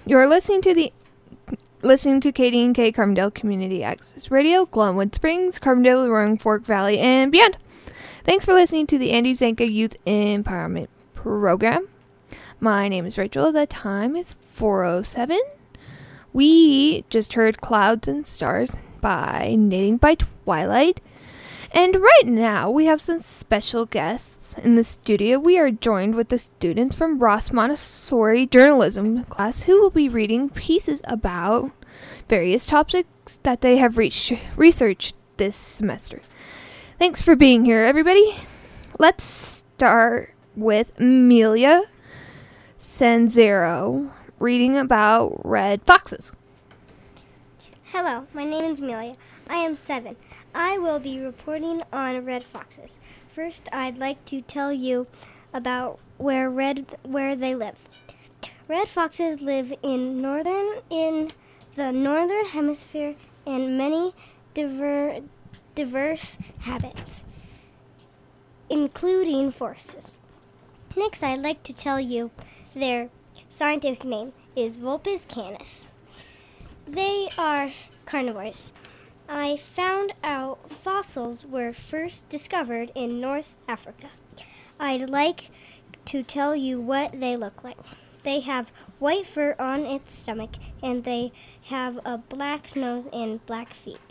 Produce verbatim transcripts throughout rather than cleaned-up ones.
You're listening to the listening to K D and K Carbondale Community Access Radio, Glenwood Springs, Carbondale, Roaring Fork Valley, and beyond. Thanks for listening to the Andy Zanka Youth Empowerment Program. My name is Rachel. The time is four oh seven. We just heard Clouds and Stars by Knitting by Twilight. And right now we have some special guests in the studio. We are joined with the students from Ross Montessori journalism class who will be reading pieces about various topics that they have re- researched this semester. Thanks for being here, everybody. Let's start with Amelia Sanzero reading about red foxes. Hello, my name is Amelia. I am seven. I will be reporting on red foxes. First, I'd like to tell you about where red where they live. Red foxes live in northern in the northern hemisphere in many diver, diverse habitats, including forests. Next, I'd like to tell you their scientific name is Vulpes canis. They are carnivores. I found out fossils were first discovered in North Africa. I'd like to tell you what they look like. They have white fur on its stomach, and they have a black nose and black feet.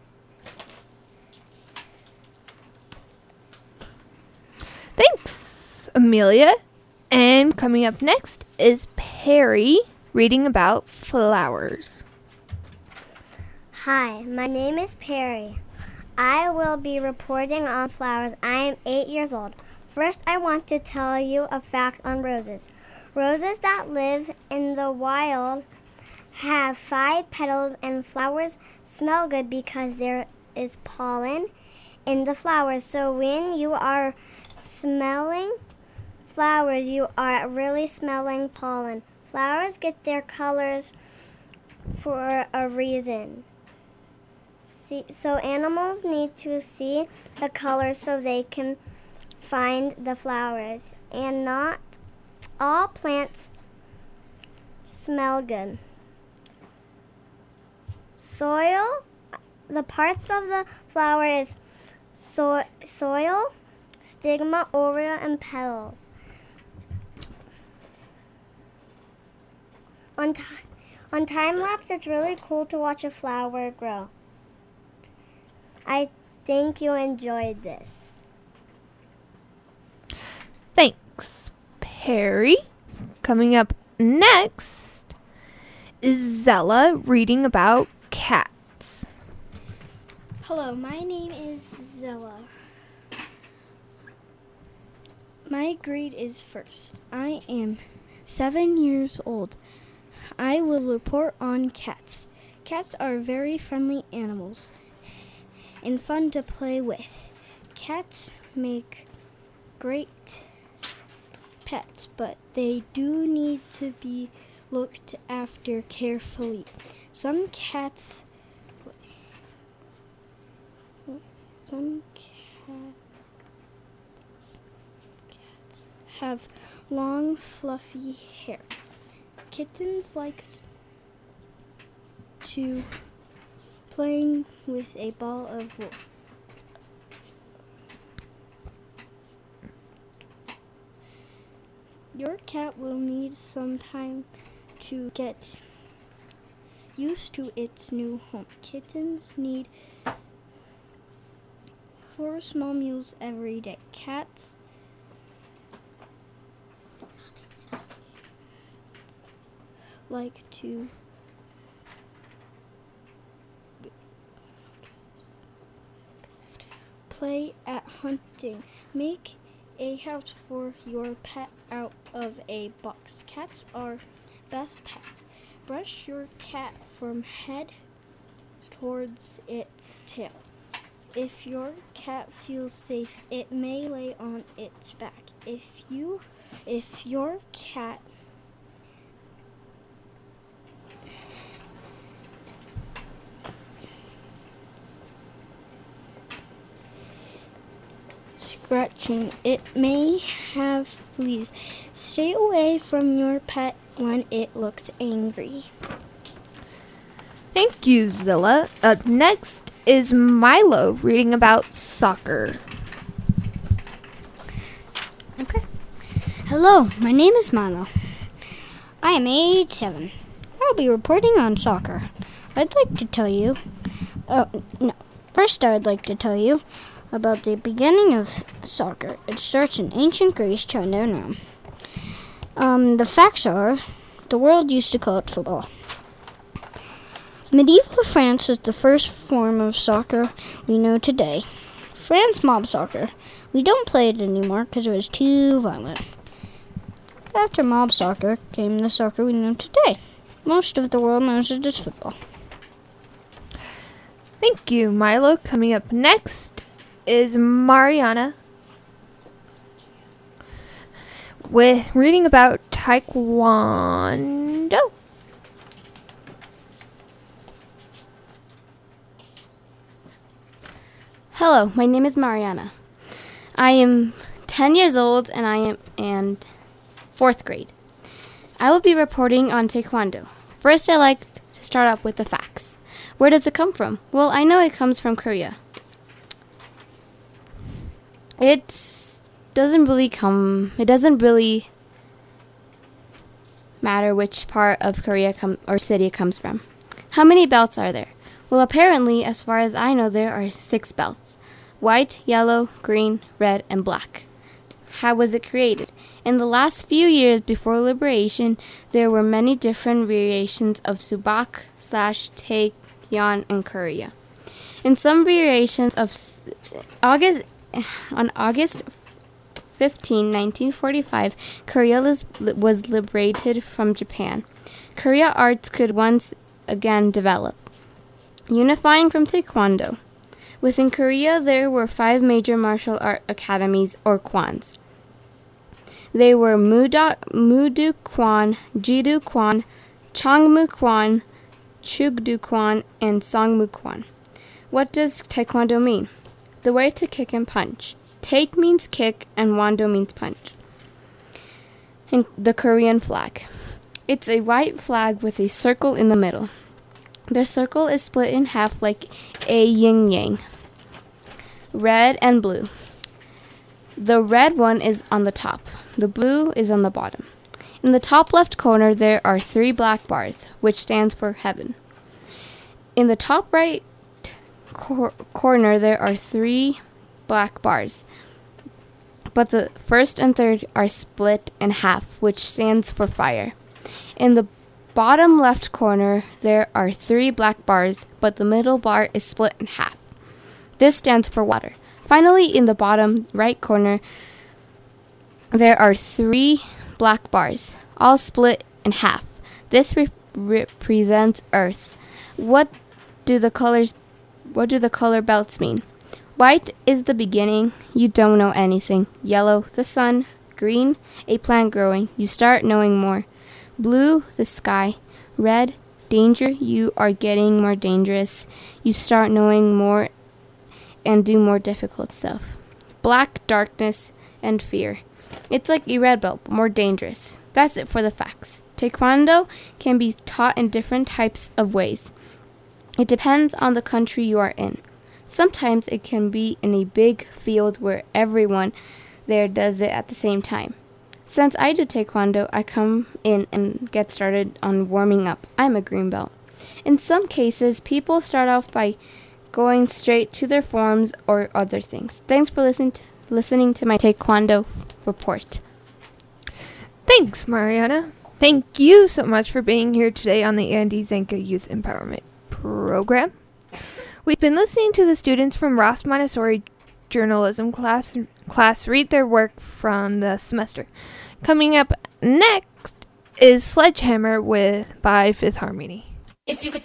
Thanks, Amelia. And coming up next is Perry reading about flowers. Hi, my name is Perry. I will be reporting on flowers. I am eight years old. First, I want to tell you a fact on roses. Roses that live in the wild have five petals, and flowers smell good because there is pollen in the flowers. So when you are smelling flowers, you are really smelling pollen. Flowers get their colors for a reason. See, so animals need to see the colors so they can find the flowers. And not all plants smell good. Soil, the parts of the flower is so, soil, stigma, aureole, and petals. On, t- on time lapse, it's really cool to watch a flower grow. I think you enjoyed this. Thanks, Perry. Coming up next is Zella reading about cats. Hello, my name is Zella. My grade is first. I am seven years old. I will report on cats. Cats are very friendly animals and fun to play with. Cats make great pets, but they do need to be looked after carefully. Some cats some cats, cats have long, fluffy hair. Kittens like to playing with a ball of wool. Your cat will need some time to get used to its new home. Kittens need four small meals every day. Cats like to play at hunting. Make a house for your pet out of a box. Cats are best pets. Brush your cat from head towards its tail. If your cat feels safe, it may lay on its back. If you if your cat scratching, it may have fleas. Stay away from your pet when it looks angry. Thank you, Zilla. Up next is Milo reading about soccer. Okay. Hello, my name is Milo. I am age seven. I'll be reporting on soccer. I'd like to tell you, uh, no, first I'd like to tell you about the beginning of soccer. It starts in ancient Greece, China, and Rome. Um, the facts are, the world used to call it football. Medieval France was the first form of soccer we know today. France mob soccer. We don't play it anymore because it was too violent. After mob soccer came the soccer we know today. Most of the world knows it as football. Thank you, Milo. Coming up next is Mariana with reading about Taekwondo. Hello, my name is Mariana. I am ten years old and I am in fourth grade. I will be reporting on Taekwondo. First, I like to start off with the facts. Where does it come from? Well, I know it comes from Korea. It doesn't really come, it doesn't really matter which part of Korea com- or city it comes from. How many belts are there? Well, apparently, as far as I know, there are six belts. White, yellow, green, red, and black. How was it created? In the last few years before liberation, there were many different variations of Subak slash Taekyon in Korea. In some variations of August, on August fifteenth, nineteen forty-five, Korea was liberated from Japan. Korea arts could once again develop. Unifying from Taekwondo. Within Korea, there were five major martial art academies, or kwans. They were Muda, Mudu Kwan, Jidu Kwan, Changmu Kwan, Chugdu Kwan, and Songmu Kwan. What does Taekwondo mean? The way to kick and punch. Take means kick, and Wando means punch. And the Korean flag. It's a white flag with a circle in the middle. The circle is split in half like a yin-yang. Red and blue. The red one is on the top. The blue is on the bottom. In the top left corner, there are three black bars, which stands for heaven. In the top right cor- corner, there are three black bars, but the first and third are split in half, which stands for fire. In the bottom left corner, there are three black bars, but the middle bar is split in half. This stands for water. Finally, in the bottom right corner, there are three black bars, all split in half. This re- represents Earth. What do the colors? What do the color belts mean? White is the beginning. You don't know anything. Yellow, the sun. Green, a plant growing. You start knowing more. Blue, the sky. Red, danger. You are getting more dangerous. You start knowing more and do more difficult stuff. Black, darkness, and fear. It's like a red belt, but more dangerous. That's it for the facts. Taekwondo can be taught in different types of ways. It depends on the country you are in. Sometimes it can be in a big field where everyone there does it at the same time. Since I do Taekwondo, I come in and get started on warming up. I'm a green belt. In some cases, people start off by going straight to their forms or other things. Thanks for listening to, listening to my Taekwondo report. Thanks, Mariana. Thank you so much for being here today on the Andy Zanka Youth Empowerment Program. We've been listening to the students from Ross Montessori journalism class class read their work from the semester. Coming up next is Sledgehammer with by Fifth Harmony. If you could